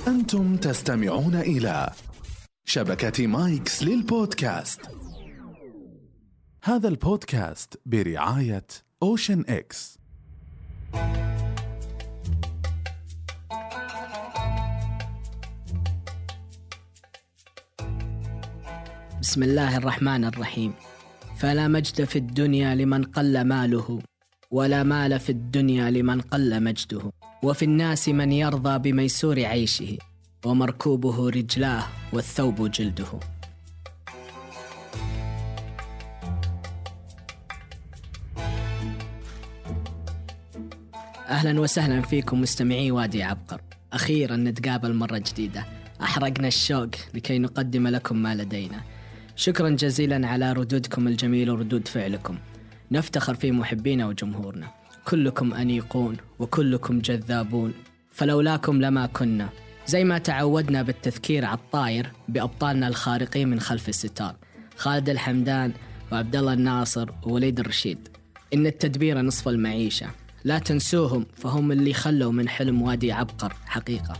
أنتم تستمعون إلى شبكة مايكس للبودكاست. هذا البودكاست برعاية أوشن إكس. بسم الله الرحمن الرحيم. فلا مجد في الدنيا لمن قل ماله، ولا مال في الدنيا لمن قل مجده، وفي الناس من يرضى بميسور عيشه، ومركوبه رجلاه والثوب جلده. أهلا وسهلا فيكم مستمعي وادي عبقر. أخيرا نتقابل مرة جديدة، أحرقنا الشوق لكي نقدم لكم ما لدينا. شكرا جزيلا على ردودكم الجميلة وردود فعلكم، نفتخر في محبينا وجمهورنا. كلكم أنيقون وكلكم جذابون، فلولاكم لما كنا. زي ما تعودنا بالتذكير على الطاير بأبطالنا الخارقين من خلف الستار، خالد الحمدان وعبد الله الناصر ووليد الرشيد. إن التدبير نصف المعيشة، لا تنسوهم فهم اللي خلوا من حلم وادي عبقر حقيقة.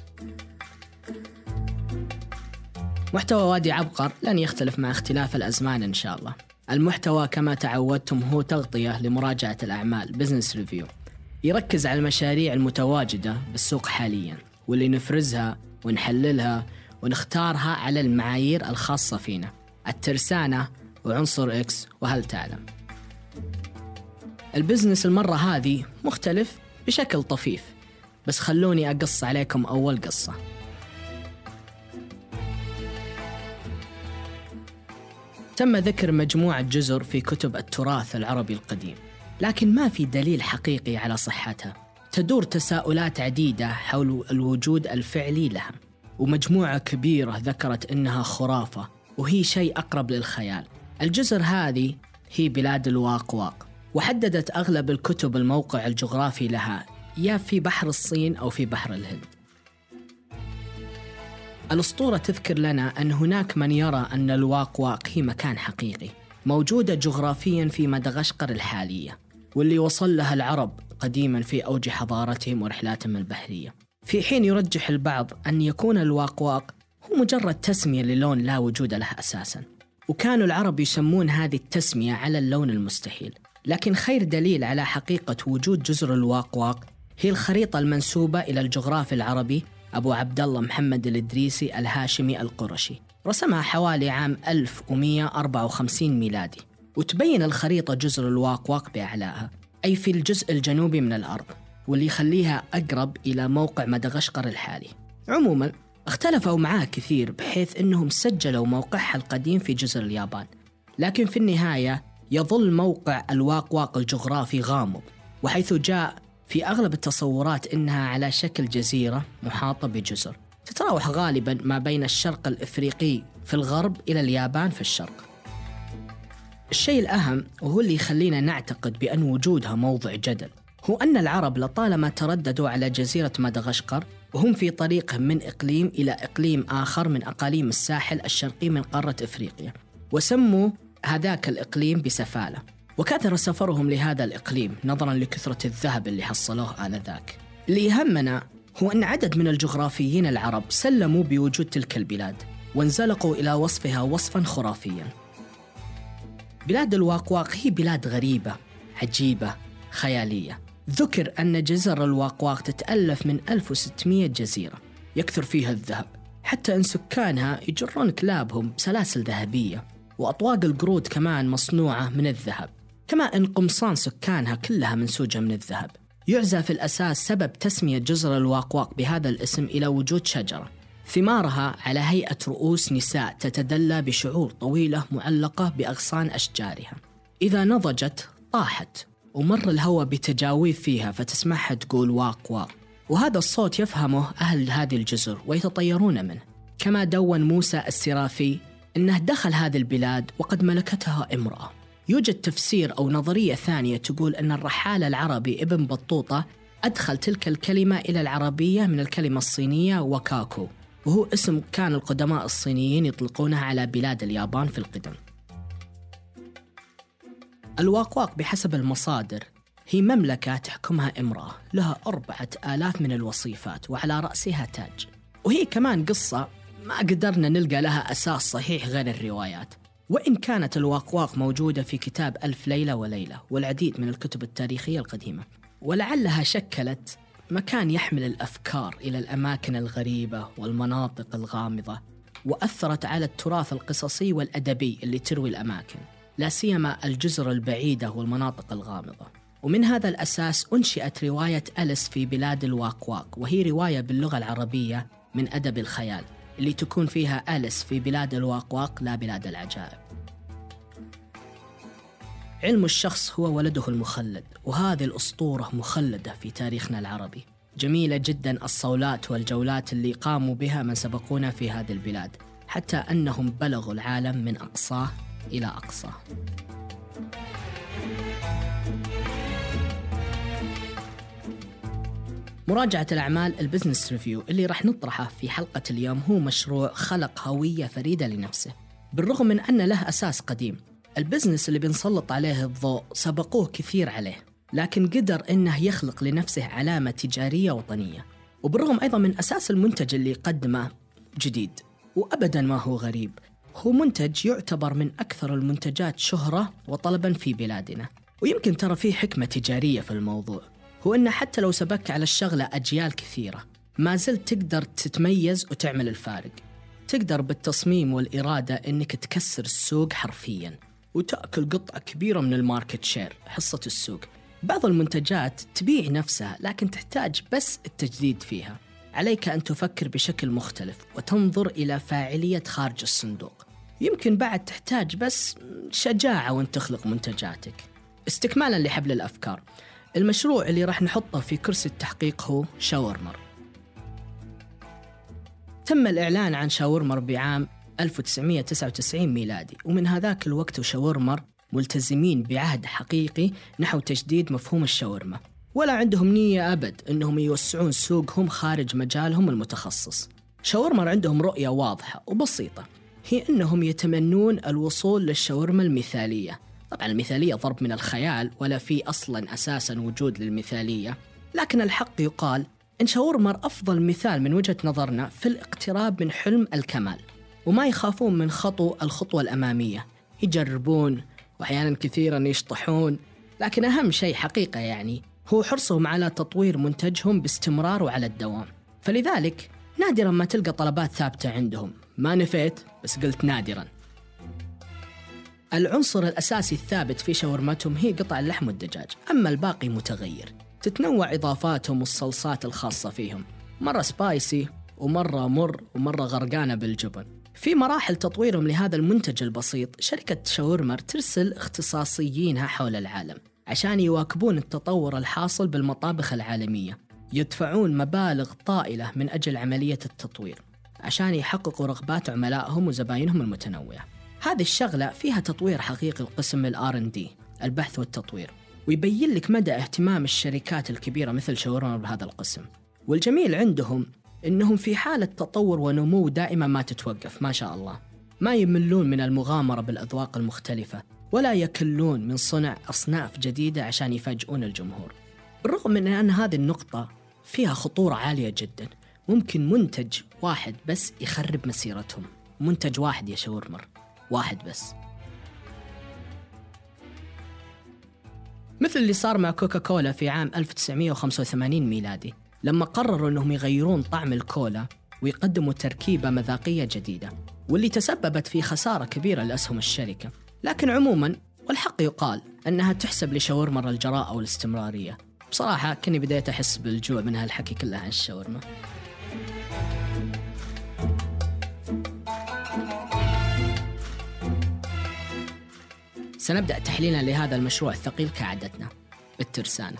محتوى وادي عبقر لن يختلف مع اختلاف الأزمان إن شاء الله. المحتوى كما تعودتم هو تغطية لمراجعة الأعمال، بزنس ريفيو، يركز على المشاريع المتواجدة بالسوق حاليا واللي نفرزها ونحللها ونختارها على المعايير الخاصة فينا، الترسانة وعنصر إكس وهل تعلم. البزنس المرة هذه مختلف بشكل طفيف، بس خلوني أقص عليكم أول قصة. تم ذكر مجموعة جزر في كتب التراث العربي القديم، لكن ما في دليل حقيقي على صحتها. تدور تساؤلات عديدة حول الوجود الفعلي لها، ومجموعة كبيرة ذكرت إنها خرافة وهي شيء أقرب للخيال. الجزر هذه هي بلاد الواق-واق، وحددت أغلب الكتب الموقع الجغرافي لها يا في بحر الصين أو في بحر الهند. الأسطورة تذكر لنا أن هناك من يرى أن الواق-واق هي مكان حقيقي موجودة جغرافيا في مدغشقر الحالية، واللي وصل لها العرب قديما في أوج حضارتهم ورحلاتهم البحرية، في حين يرجح البعض أن يكون الواق-واق هو مجرد تسمية للون لا وجود له أساسا، وكانوا العرب يسمون هذه التسمية على اللون المستحيل. لكن خير دليل على حقيقة وجود جزر الواق-واق هي الخريطة المنسوبة إلى الجغرافي العربي أبو عبد الله محمد الإدريسي الهاشمي القرشي، رسمها حوالي عام 1154 ميلادي، وتبين الخريطة جزر الواق-واق بأعلاها، أي في الجزء الجنوبي من الأرض، واللي يخليها أقرب إلى موقع مدغشقر الحالي. عموما اختلفوا معاه كثير بحيث أنهم سجلوا موقعها القديم في جزر اليابان، لكن في النهاية يظل موقع الواق-واق الجغرافي غامض، وحيث جاء في أغلب التصورات إنها على شكل جزيرة محاطة بجزر تتراوح غالباً ما بين الشرق الإفريقي في الغرب إلى اليابان في الشرق. الشيء الأهم وهو اللي يخلينا نعتقد بأن وجودها موضع جدل هو أن العرب لطالما ترددوا على جزيرة مدغشقر وهم في طريقهم من إقليم إلى إقليم آخر من أقاليم الساحل الشرقي من قارة إفريقيا، وسموا هذاك الإقليم بسفالة، وكثر سفرهم لهذا الإقليم نظراً لكثرة الذهب اللي حصلوه آنذاك. اللي يهمنا هو أن عدد من الجغرافيين العرب سلموا بوجود تلك البلاد وانزلقوا إلى وصفها وصفاً خرافياً. بلاد الواق-واق هي بلاد غريبة عجيبة خيالية. ذكر أن جزر الواق-واق تتألف من 1600 جزيرة يكثر فيها الذهب، حتى أن سكانها يجرون كلابهم بسلاسل ذهبية، وأطواق القرود كمان مصنوعة من الذهب، كما أن قمصان سكانها كلها منسوجة من الذهب. يعزى في الأساس سبب تسمية جزر الواق-واق بهذا الاسم إلى وجود شجرة ثمارها على هيئة رؤوس نساء تتدلى بشعور طويلة معلقة بأغصان أشجارها، إذا نضجت طاحت ومر الهواء بتجاويف فيها فتسمعها تقول واق-واق، وهذا الصوت يفهمه أهل هذه الجزر ويتطيرون منه. كما دون موسى السرافي إنه دخل هذه البلاد وقد ملكتها امرأة. يوجد تفسير أو نظرية ثانية تقول أن الرحالة العربي ابن بطوطة أدخل تلك الكلمة إلى العربية من الكلمة الصينية وكاكو، وهو اسم كان القدماء الصينيين يطلقونه على بلاد اليابان في القدم. الواق-واق بحسب المصادر هي مملكة تحكمها امرأة لها 4000 من الوصيفات وعلى رأسها تاج، وهي كمان قصة ما قدرنا نلقى لها أساس صحيح غير الروايات، وإن كانت الواق موجودة في كتاب ألف ليلة وليلة والعديد من الكتب التاريخية القديمة، ولعلها شكلت مكان يحمل الأفكار إلى الأماكن الغريبة والمناطق الغامضة، وأثرت على التراث القصصي والأدبي اللي تروي الأماكن، لا سيما الجزر البعيدة والمناطق الغامضة. ومن هذا الأساس أنشئت رواية أليس في بلاد الواق، وهي رواية باللغة العربية من أدب الخيال اللي تكون فيها أليس في بلاد الواق لا بلاد العجائب. علم الشخص هو ولده المخلد، وهذه الأسطورة مخلدة في تاريخنا العربي. جميلة جدا الصولات والجولات اللي قاموا بها من سبقونا في هذه البلاد، حتى أنهم بلغوا العالم من أقصاه إلى أقصاه. مراجعة الأعمال البزنس ريفيو اللي راح نطرحه في حلقة اليوم هو مشروع خلق هوية فريدة لنفسه. بالرغم من أن له أساس قديم، البزنس اللي بنسلط عليه الضوء سبقوه كثير عليه، لكن قدر إنه يخلق لنفسه علامة تجارية وطنية. وبالرغم أيضا من أساس المنتج اللي قدمه جديد وأبدا ما هو غريب، هو منتج يعتبر من أكثر المنتجات شهرة وطلبا في بلادنا. ويمكن ترى فيه حكمة تجارية في الموضوع، هو إنه حتى لو سبك على الشغلة أجيال كثيرة ما زلت تقدر تتميز وتعمل الفارق. تقدر بالتصميم والإرادة إنك تكسر السوق حرفياً وتأكل قطعة كبيرة من الماركت شير، حصة السوق. بعض المنتجات تبيع نفسها لكن تحتاج بس التجديد فيها. عليك أن تفكر بشكل مختلف وتنظر إلى فاعلية خارج الصندوق. يمكن بعد تحتاج بس شجاعة وأن تخلق منتجاتك. استكمالاً لحبل الأفكار، المشروع اللي راح نحطه في كرسي التحقيق هو شاورمر. تم الإعلان عن شاورمر بعام 1999 ميلادي، ومن هذاك الوقت وشاورمر ملتزمين بعهد حقيقي نحو تجديد مفهوم الشاورما، ولا عندهم نية أبد أنهم يوسعون سوقهم خارج مجالهم المتخصص. شاورمر عندهم رؤية واضحة وبسيطة، هي أنهم يتمنون الوصول للشاورما المثالية. طبعا المثالية ضرب من الخيال، ولا في أصلا أساسا وجود للمثالية، لكن الحق يقال إن شاورمر أفضل مثال من وجهة نظرنا في الاقتراب من حلم الكمال، وما يخافون من خطو الخطوة الأمامية. يجربون وأحيانا كثيرا يشطحون، لكن أهم شيء حقيقة يعني هو حرصهم على تطوير منتجهم باستمرار وعلى الدوام. فلذلك نادرا ما تلقى طلبات ثابتة عندهم. ما نفيت بس قلت نادرا. العنصر الأساسي الثابت في شاورمتهم هي قطع اللحم والدجاج، أما الباقي متغير. تتنوع إضافاتهم والصلصات الخاصة فيهم، مرة سبايسي ومرة مر ومرة غرقانة بالجبن. في مراحل تطويرهم لهذا المنتج البسيط، شركة شاورمر ترسل اختصاصيينها حول العالم عشان يواكبون التطور الحاصل بالمطابخ العالمية. يدفعون مبالغ طائلة من أجل عملية التطوير عشان يحققوا رغبات عملائهم وزباينهم المتنوعة. هذه الشغلة فيها تطوير حقيقي القسم الR&D، البحث والتطوير، ويبين لك مدى اهتمام الشركات الكبيرة مثل شاورمر بهذا القسم. والجميل عندهم إنهم في حالة تطور ونمو دائما ما تتوقف، ما شاء الله. ما يملون من المغامرة بالأذواق المختلفة، ولا يكلون من صنع أصناف جديدة عشان يفاجئون الجمهور. بالرغم من أن هذه النقطة فيها خطورة عالية جدا، ممكن منتج واحد بس يخرب مسيرتهم. منتج واحد يا شاورمر، واحد بس. مثل اللي صار مع كوكا كولا في عام 1985 ميلادي، لما قرروا أنهم يغيرون طعم الكولا ويقدموا تركيبة مذاقية جديدة، واللي تسببت في خسارة كبيرة لأسهم الشركة. لكن عموما والحق يقال أنها تحسب لشاورمر الجراءة والاستمرارية. بصراحة كني بديت أحس بالجوع من هالحكي كله عن الشاورما. سنبدأ تحليلنا لهذا المشروع الثقيل كعادتنا بالترسانة.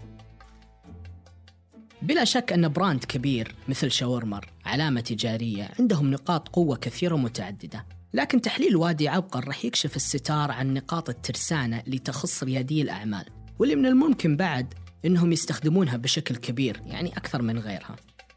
بلا شك أن براند كبير مثل شاورمر علامة تجارية، عندهم نقاط قوة كثيرة ومتعددة، لكن تحليل وادي عبقر رح يكشف الستار عن نقاط الترسانة اللي تخص ريادي الأعمال، واللي من الممكن بعد أنهم يستخدمونها بشكل كبير، يعني أكثر من غيرها.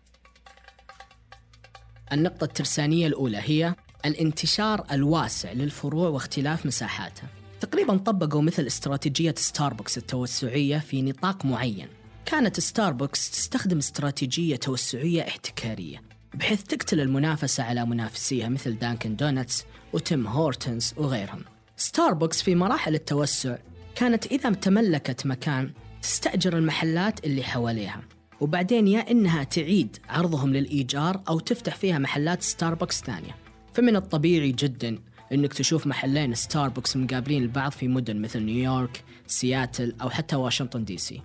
النقطة الترسانية الأولى هي الانتشار الواسع للفروع واختلاف مساحاتها. تقريباً طبقوا مثل استراتيجية ستاربكس التوسعية في نطاق معين. كانت ستاربكس تستخدم استراتيجية توسعية احتكارية، بحيث تقتل المنافسة على منافسيها مثل دانكن دونتس وتيم هورتنز وغيرهم. ستاربكس في مراحل التوسع كانت إذا تملكت مكان تستأجر المحلات اللي حواليها، وبعدين يا إنها تعيد عرضهم للإيجار أو تفتح فيها محلات ستاربكس ثانية. فمن الطبيعي جداً إنك تشوف محلين ستاربكس مقابلين البعض في مدن مثل نيويورك، سياتل أو حتى واشنطن دي سي.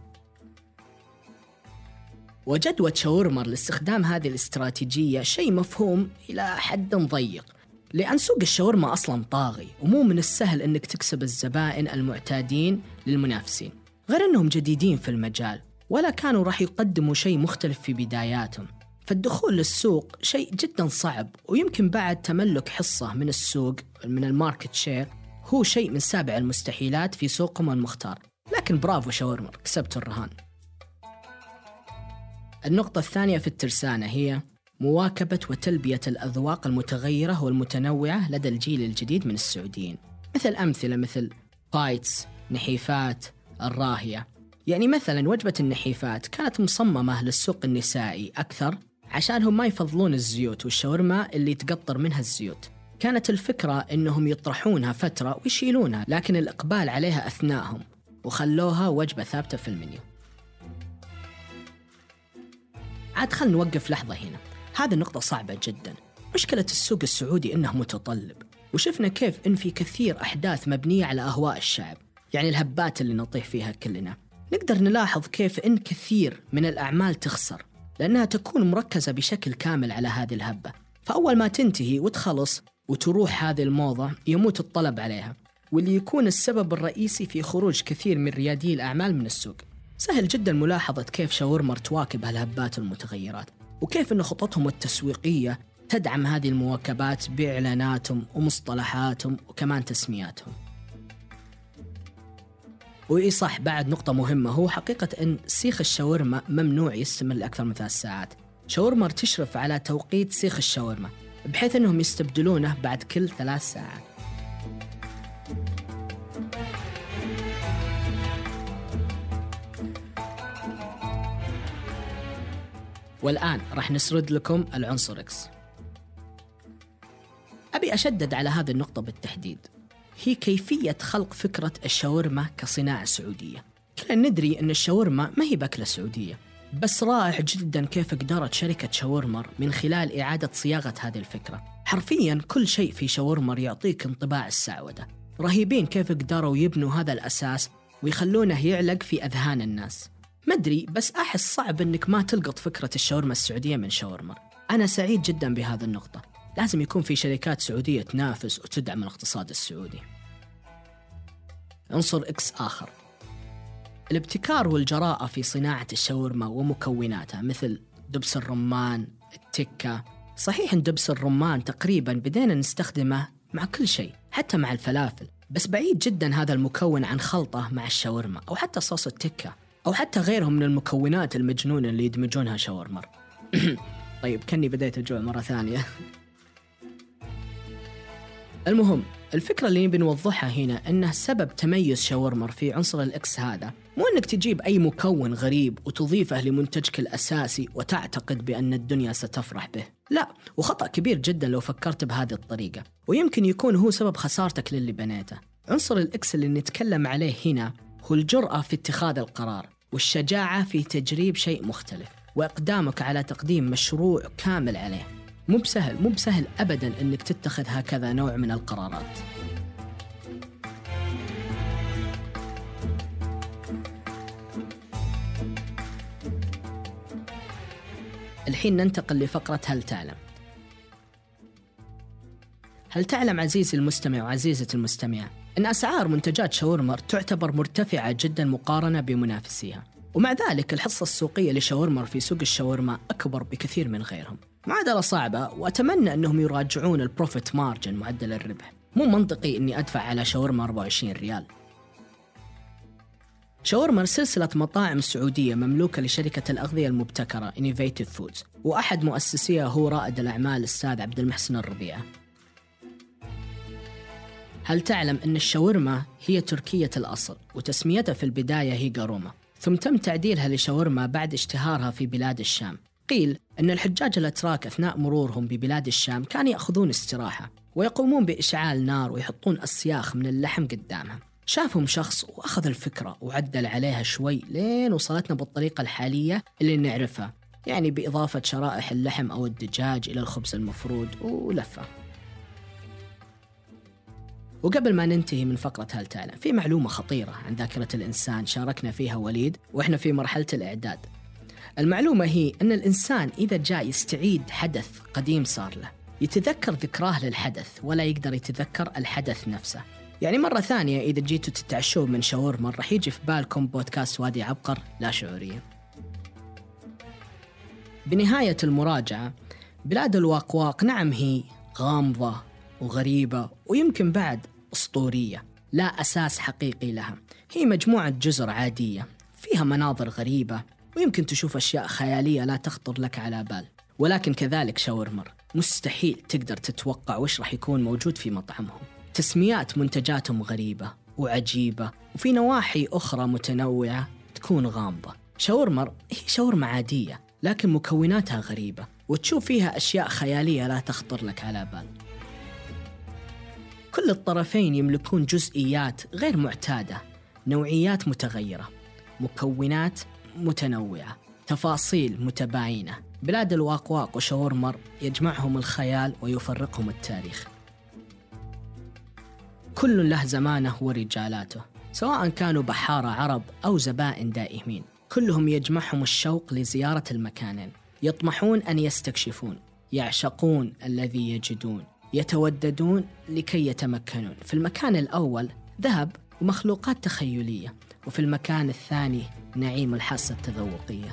وجدوى شاورمر لاستخدام هذه الاستراتيجية شيء مفهوم إلى حد ضيق، لأن سوق الشاورما أصلاً طاغي ومو من السهل إنك تكسب الزبائن المعتادين للمنافسين، غير أنهم جديدين في المجال ولا كانوا راح يقدموا شيء مختلف في بداياتهم. فالدخول للسوق شيء جداً صعب، ويمكن بعد تملك حصة من السوق من الماركت شير هو شيء من سابع المستحيلات في سوقهم المختار. لكن برافو شاورمر، كسبت الرهان. النقطة الثانية في الترسانة هي مواكبة وتلبية الأذواق المتغيرة والمتنوعة لدى الجيل الجديد من السعوديين، مثل بايتس، نحيفات، الراهية. يعني مثلا وجبة النحيفات كانت مصممة للسوق النسائي أكثر عشانهم ما يفضلون الزيوت والشاورما اللي تقطر منها الزيوت. كانت الفكرة إنهم يطرحونها فترة ويشيلونها، لكن الإقبال عليها أثناءهم وخلوها وجبة ثابتة في المنيو. عاد خلنا نوقف لحظة هنا، هذه النقطة صعبة جدا. مشكلة السوق السعودي إنه متطلب، وشفنا كيف إن في كثير أحداث مبنية على أهواء الشعب، يعني الهبات اللي نطيح فيها كلنا. نقدر نلاحظ كيف إن كثير من الأعمال تخسر لأنها تكون مركزة بشكل كامل على هذه الهبة، فأول ما تنتهي وتخلص وتروح هذه الموضة يموت الطلب عليها، واللي يكون السبب الرئيسي في خروج كثير من ريادي الأعمال من السوق. سهل جدا ملاحظة كيف شاورمر تواكب هالهبات والمتغيرات، وكيف أن خططهم التسويقية تدعم هذه المواكبات بإعلاناتهم ومصطلحاتهم وكمان تسمياتهم. وإيه صح، بعد نقطة مهمة هو حقيقة أن سيخ الشاورما ممنوع يستمر لأكثر من 3 ساعات. شاورمر تشرف على توقيت سيخ الشاورما بحيث أنهم يستبدلونه بعد كل 3 ساعات. والآن راح نسرد لكم العنصر إكس. أبي أشدد على هذه النقطة بالتحديد، هي كيفية خلق فكرة الشاورما كصناعة سعودية. كلنا ندري أن الشاورما ما هي بأكلة سعودية، بس رائع جدا كيف قدرت شركة شاورمر من خلال إعادة صياغة هذه الفكرة. حرفيا كل شيء في شاورمر يعطيك انطباع السعودة. رهيبين كيف قدروا يبنوا هذا الأساس ويخلونه يعلق في أذهان الناس. ما أدري، بس أحس صعب أنك ما تلقط فكرة الشاورما السعودية من شاورمر. أنا سعيد جدا بهذه النقطة. لازم يكون في شركات سعودية تنافس وتدعم الاقتصاد السعودي. عنصر إكس آخر، الابتكار والجراءة في صناعة الشاورما ومكوناتها، مثل دبس الرمان، التكة. صحيح أن دبس الرمان تقريبا بدينا نستخدمه مع كل شيء، حتى مع الفلافل، بس بعيد جدا هذا المكون عن خلطة مع الشاورما أو حتى صوص التكة أو حتى غيرهم من المكونات المجنونة اللي يدمجونها شاورمر. طيب كني بديت الجوع مرة ثانية. المهم، الفكرة اللي نبي نوضحها هنا أنه سبب تميز شاورمر في عنصر الإكس هذا مو أنك تجيب أي مكون غريب وتضيفه لمنتجك الأساسي وتعتقد بأن الدنيا ستفرح به. لا، وخطأ كبير جدا لو فكرت بهذه الطريقة، ويمكن يكون هو سبب خسارتك للي بنيته. عنصر الإكس اللي نتكلم عليه هنا هو الجرأة في اتخاذ القرار، والشجاعة في تجريب شيء مختلف، وإقدامك على تقديم مشروع كامل عليه. مو بسهل أبداً أنك تتخذ هكذا نوع من القرارات. الحين ننتقل لفقرة هل تعلم. هل تعلم عزيزي المستمع وعزيزة المستمع أن أسعار منتجات شاورمر تعتبر مرتفعة جداً مقارنة بمنافسيها، ومع ذلك الحصة السوقية لشاورمر في سوق الشاورما أكبر بكثير من غيرهم. معادلة صعبة، وأتمنى أنهم يراجعون البروفيت مارجن، معدل الربح. مو منطقي أني أدفع على شاورما 24 ريال. شاورمر سلسلة مطاعم سعودية مملوكة لشركة الأغذية المبتكرة Innovative Foods، وأحد مؤسسيها هو رائد الأعمال الأستاذ عبد المحسن الربيعة. هل تعلم أن الشاورما هي تركية الأصل، وتسميتها في البداية هي قاروما، ثم تم تعديلها لشاورما بعد اشتهارها في بلاد الشام، قيل أن الحجاج الأتراك أثناء مرورهم ببلاد الشام كانوا يأخذون استراحة ويقومون بإشعال نار ويحطون أسياخ من اللحم قدامهم. شافهم شخص وأخذ الفكرة وعدل عليها شوي لين وصلتنا بالطريقة الحالية اللي نعرفها، يعني بإضافة شرائح اللحم أو الدجاج إلى الخبز المفرود ولفة. وقبل ما ننتهي من فقرة هل تعلم، في معلومة خطيرة عن ذاكرة الإنسان شاركنا فيها وليد وإحنا في مرحلة الإعداد. المعلومة هي أن الإنسان إذا جاء يستعيد حدث قديم صار له يتذكر ذكراه للحدث ولا يقدر يتذكر الحدث نفسه. يعني مرة ثانية إذا جيتوا تتعشوا من شاورما راح يجي في بالكم بودكاست وادي عبقر لا شعوريا. بنهاية المراجعة، بلاد الواقواق نعم هي غامضة وغريبة ويمكن بعد أسطورية لا أساس حقيقي لها. هي مجموعة جزر عادية فيها مناظر غريبة ويمكن تشوف أشياء خيالية لا تخطر لك على بال، ولكن كذلك شاورمر مستحيل تقدر تتوقع وش راح يكون موجود في مطعمهم. تسميات منتجاتهم غريبة وعجيبة، وفي نواحي أخرى متنوعة تكون غامضة. شاورمر هي شاورما عادية لكن مكوناتها غريبة وتشوف فيها أشياء خيالية لا تخطر لك على بال. كل الطرفين يملكون جزئيات غير معتادة، نوعيات متغيرة، مكونات متنوعة، تفاصيل متباينة. بلاد الواقواق وشاورمر يجمعهم الخيال ويفرقهم التاريخ. كل له زمانه ورجالاته، سواء كانوا بحارة عرب أو زبائن دائمين، كلهم يجمعهم الشوق لزيارة المكانين. يطمحون أن يستكشفون، يعشقون الذي يجدون، يتوددون لكي يتمكنون. في المكان الأول ذهب ومخلوقات تخيلية، وفي المكان الثاني نعيم الحاسة التذوقية.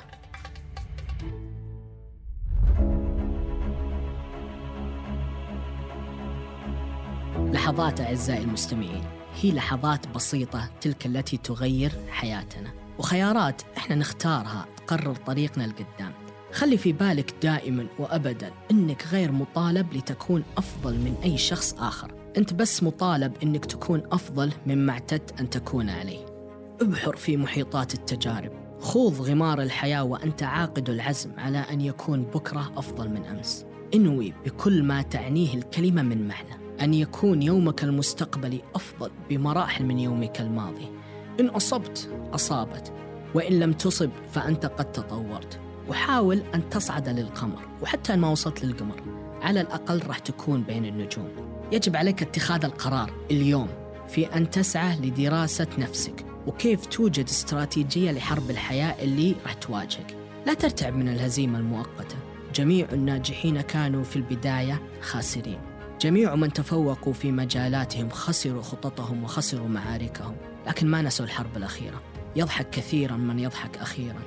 لحظات أعزائي المستمعين، هي لحظات بسيطة تلك التي تغير حياتنا، وخيارات إحنا نختارها تقرر طريقنا لقدام. خلي في بالك دائما وأبدا أنك غير مطالب لتكون أفضل من أي شخص آخر، أنت بس مطالب أنك تكون أفضل مما اعتدت أن تكون عليه. ابحر في محيطات التجارب، خوض غمار الحياة وأنت عاقد العزم على أن يكون بكرة أفضل من أمس. انوي بكل ما تعنيه الكلمة من معنى أن يكون يومك المستقبلي أفضل بمراحل من يومك الماضي. إن أصبت أصابت، وإن لم تصب فأنت قد تطورت. وحاول أن تصعد للقمر، وحتى أن ما وصلت للقمر على الأقل راح تكون بين النجوم. يجب عليك اتخاذ القرار اليوم في أن تسعى لدراسة نفسك وكيف توجد استراتيجية لحرب الحياة اللي راح تواجهك. لا ترتعب من الهزيمة المؤقتة. جميع الناجحين كانوا في البداية خاسرين. جميع من تفوقوا في مجالاتهم خسروا خططهم وخسروا معاركهم، لكن ما نسوا الحرب الأخيرة. يضحك كثيرا من يضحك أخيرا.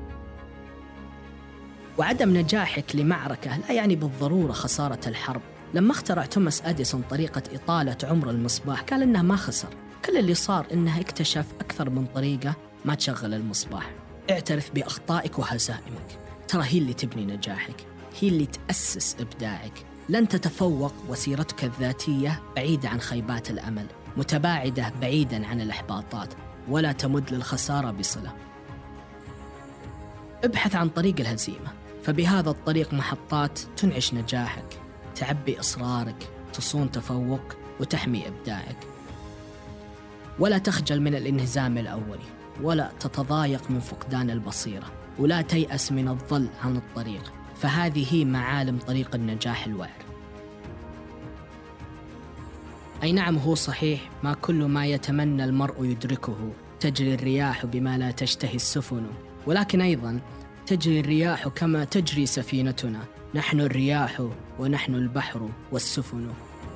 وعدم نجاحك لمعركة لا يعني بالضرورة خسارة الحرب. لما اخترع توماس أديسون طريقة إطالة عمر المصباح قال إنه ما خسر، كل اللي صار إنه اكتشف أكثر من طريقة ما تشغل المصباح. اعترف بأخطائك وهزائمك، ترى هي اللي تبني نجاحك، هي اللي تأسس إبداعك. لن تتفوق وسيرتك الذاتية بعيدة عن خيبات الأمل، متباعدة بعيدا عن الإحباطات، ولا تمد للخسارة بصلة. ابحث عن طريق الهزيمة، فبهذا الطريق محطات تنعش نجاحك، تعبي إصرارك، تصون تفوق وتحمي إبداعك. ولا تخجل من الانهزام الأولي، ولا تتضايق من فقدان البصيرة، ولا تيأس من الظل عن الطريق، فهذه هي معالم طريق النجاح الوعر. أي نعم، هو صحيح ما كل ما يتمنى المرء يدركه، تجري الرياح بما لا تشتهي السفن، ولكن أيضا تجري الرياح كما تجري سفينتنا، نحن الرياح ونحن البحر والسفن.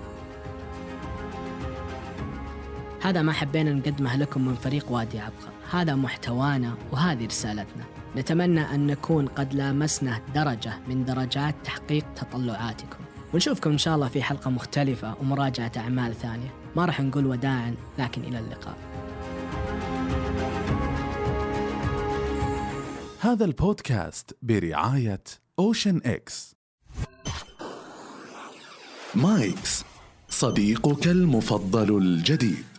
هذا ما حبينا نقدمه لكم من فريق وادي عبقر، هذا محتوانا وهذه رسالتنا. نتمنى أن نكون قد لامسنا درجة من درجات تحقيق تطلعاتكم، ونشوفكم إن شاء الله في حلقة مختلفة ومراجعة أعمال ثانية. ما راح نقول وداعا، لكن إلى اللقاء. هذا البودكاست برعاية أوشن إكس. مايكس، صديقك المفضل الجديد.